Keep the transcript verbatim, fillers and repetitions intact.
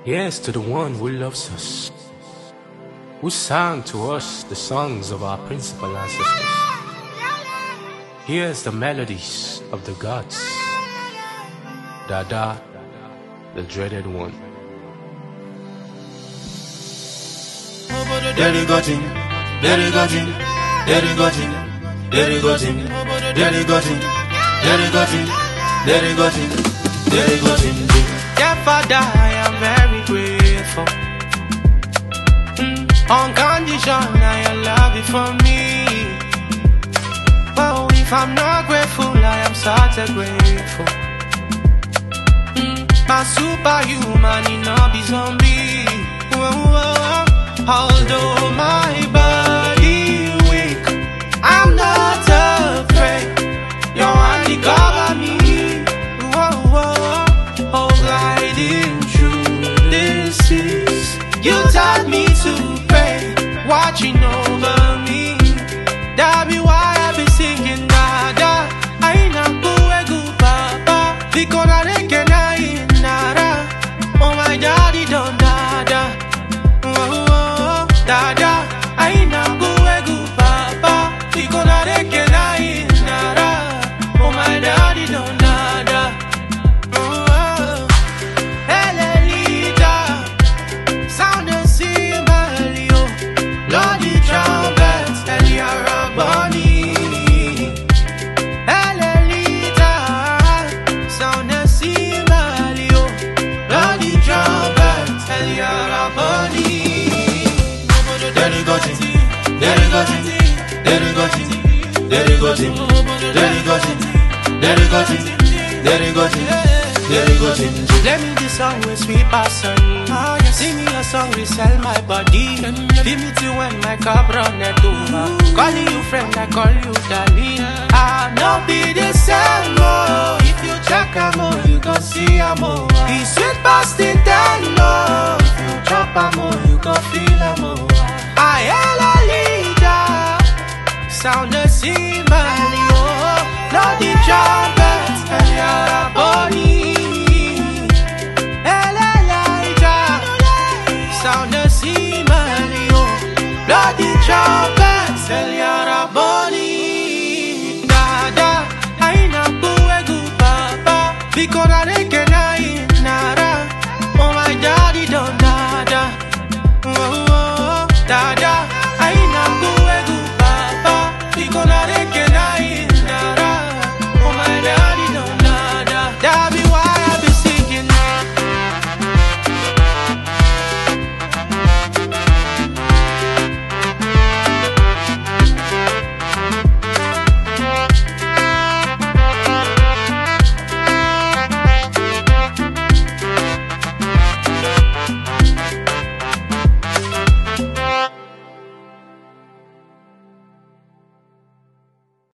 Yes, to the one who loves us, who sang to us the songs of our principal ancestors. Here's the melodies of the gods. Dada, the dreaded one. Daddy got him, daddy got him, daddy got him, daddy got him, daddy got him, daddy got him, daddy got him, daddy got him. Yeah, Father, I am very grateful. Mm, on condition, I love it for me. But if I'm not grateful, I am such a grateful. Mm, my superhuman, he not be zombie. Whoa, whoa. Although my body weak, I'm not afraid. Your hand cover me. Whoa, whoa. Oh, gliding through this seas, you taught me to pray, watching over me. That be why I be singing nada. I na go papa, because I can I nada. Oh my daddy don't dada. Dada, I na go papa, because I can I nada. Oh my daddy don't nada. Oh, Elelita, sound the cymbal, Lord the trumpet, Eliara Bonnie. Elelita, sound the cymbal, Lord the trumpet, Eliara Bonnie. Daddy got him, daddy got him, daddy got him, daddy got him, daddy got him, daddy got him, daddy got him, daddy got him. Let me the song with sweet passion. Sing me a song we sell my body. Feel me too when my cup run it over. Calling you friend, I call you darling. I not be the same, oh. If you check a more, you gon' see a more. He sweet past the ten, oh. If you chop a more, you gon' feel a more. I am a leader, sound the cymbal, oh. Not the child.